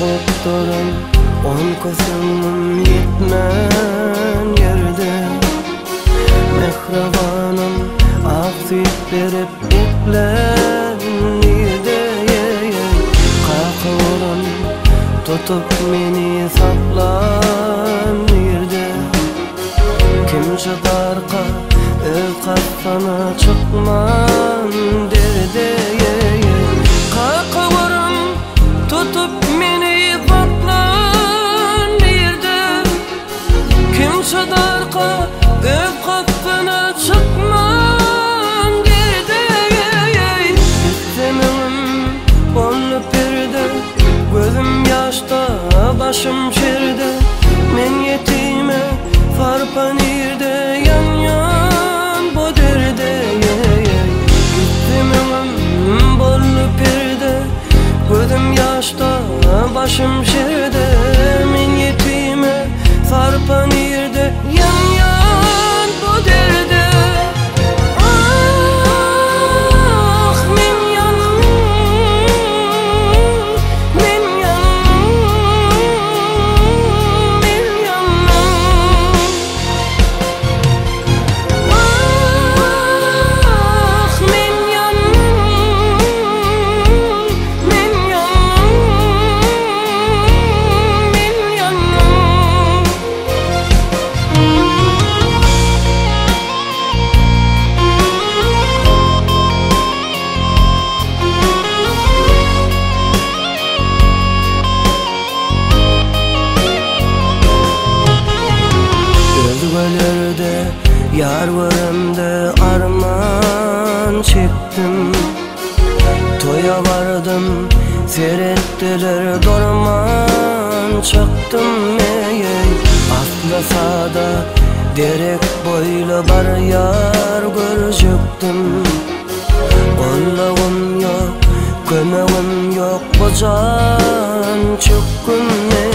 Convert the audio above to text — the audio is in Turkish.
durun on koşumum yetmen yerde. Mehribanım ağzıyıp verip iplen yerde. Kalkıyorum tutup meni saklan yerde. Kimse darka kalkana çıkman derde. Kalkıyorum tutup meni saklan yerde. Kimse darka kalkana çıkman derde. Gitsemem onlu perde, gözüm yaşta başım şerde. Men yetime farpan yerde yan yan bu derde. Gitsemem onlu perde, gözüm yaşta başım şerde. Men yetime farpan yerde yan yan bu derde. Ah men yanım, men yanım, men yanım. Ah men yanım, men yanım, men yanım. Özgölerde yar varımda arman çektim. Toya vardım seyrettiler dorman çıktım. Asla sağda derek boylu bar yar görecektim. Kollağım yok, kömeğim yok, bu can çok gün